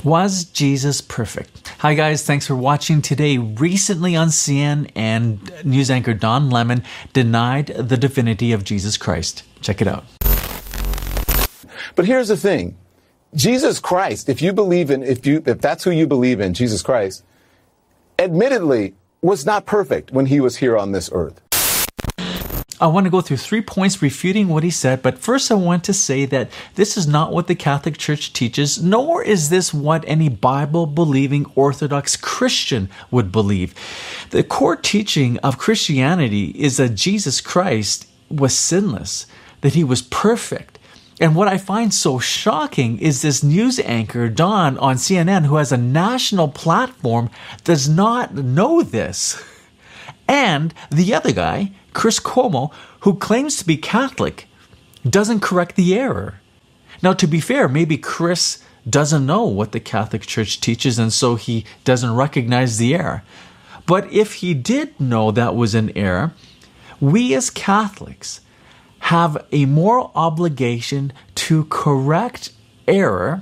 Was Jesus perfect? Hi guys, thanks for watching today. Recently on CNN, news anchor Don Lemon denied the divinity of Jesus Christ. Check it out. But here's the thing. Jesus Christ, if that's who you believe in, Jesus Christ, admittedly was not perfect when he was here on this earth. I want to go through 3 points refuting what he said, but first I want to say that this is not what the Catholic Church teaches, nor is this what any Bible-believing Orthodox Christian would believe. The core teaching of Christianity is that Jesus Christ was sinless, that he was perfect. And what I find so shocking is this news anchor, Don, on CNN, who has a national platform, does not know this. And the other guy, Chris Cuomo, who claims to be Catholic, doesn't correct the error. Now, to be fair, maybe Chris doesn't know what the Catholic Church teaches, and so he doesn't recognize the error. But if he did know that was an error, we as Catholics have a moral obligation to correct error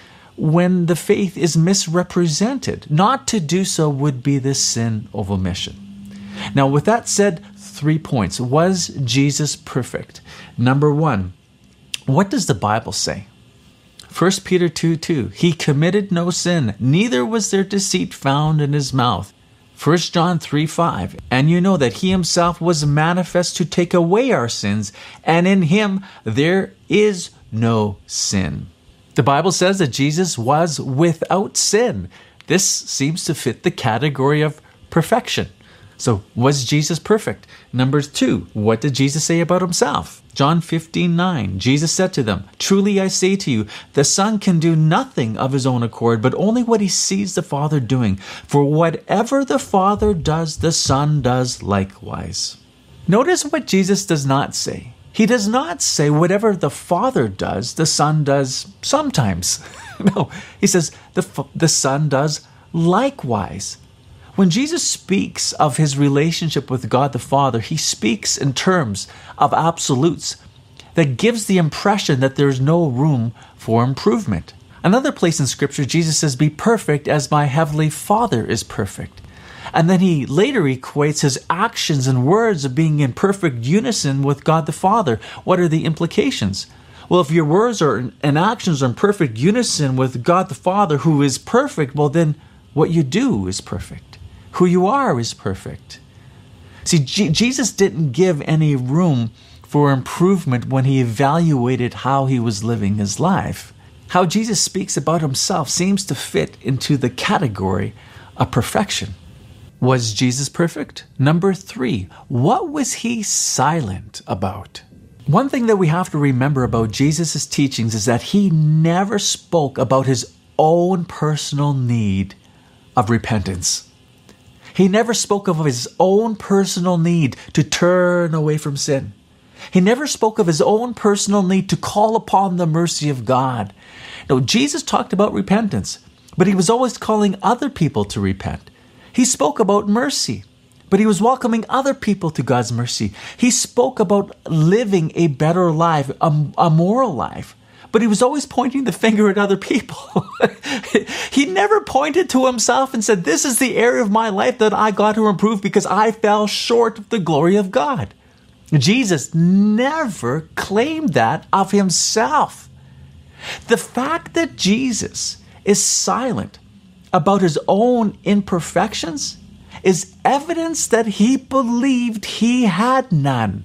when the faith is misrepresented. Not to do so would be the sin of omission. Now, with that said, 3 points. Was Jesus perfect? Number 1, what does the Bible say? 1 Peter 2:2, he committed no sin, neither was there deceit found in his mouth. 1 John 3:5, and you know that he himself was manifest to take away our sins, and in him there is no sin. The Bible says that Jesus was without sin. This seems to fit the category of perfection. So, was Jesus perfect? Number 2, what did Jesus say about himself? John 15:9, Jesus said to them, truly I say to you, the Son can do nothing of his own accord, but only what he sees the Father doing. For whatever the Father does, the Son does likewise. Notice what Jesus does not say. He does not say whatever the Father does, the Son does sometimes. No, he says the Son does likewise. When Jesus speaks of his relationship with God the Father, he speaks in terms of absolutes that gives the impression that there's no room for improvement. Another place in Scripture, Jesus says, be perfect as my heavenly Father is perfect. And then he later equates his actions and words of being in perfect unison with God the Father. What are the implications? Well, if your words and actions are in perfect unison with God the Father, who is perfect, well then what you do is perfect. Who you are is perfect. See, Jesus didn't give any room for improvement when he evaluated how he was living his life. How Jesus speaks about himself seems to fit into the category of perfection. Was Jesus perfect? Number 3, what was he silent about? One thing that we have to remember about Jesus' teachings is that he never spoke about his own personal need of repentance. He never spoke of his own personal need to turn away from sin. He never spoke of his own personal need to call upon the mercy of God. No, Jesus talked about repentance, but he was always calling other people to repent. He spoke about mercy, but he was welcoming other people to God's mercy. He spoke about living a better life, a moral life, but he was always pointing the finger at other people. He never pointed to himself and said, this is the area of my life that I got to improve because I fell short of the glory of God. Jesus never claimed that of himself. The fact that Jesus is silent about his own imperfections is evidence that he believed he had none.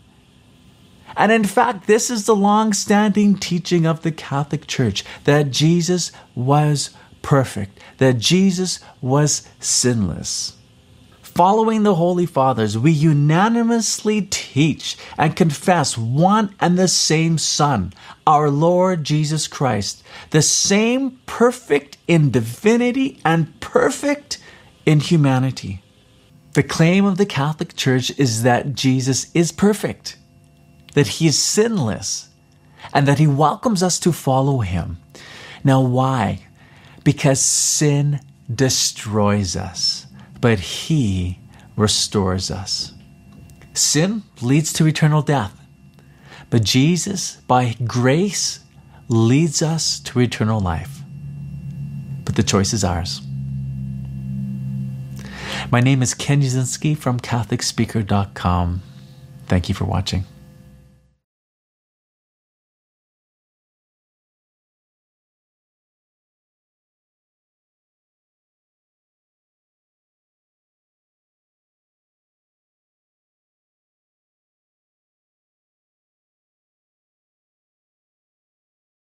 And in fact, this is the long-standing teaching of the Catholic Church, that Jesus was perfect, that Jesus was sinless. Following the Holy Fathers, we unanimously teach and confess one and the same Son, our Lord Jesus Christ, the same perfect in divinity and perfect in humanity. The claim of the Catholic Church is that Jesus is perfect, that he is sinless, and that he welcomes us to follow him. Now, why? Because sin destroys us, but he restores us. Sin leads to eternal death, but Jesus, by grace, leads us to eternal life. but the choice is ours. My name is Ken Uzinski from CatholicSpeaker.com. Thank you for watching.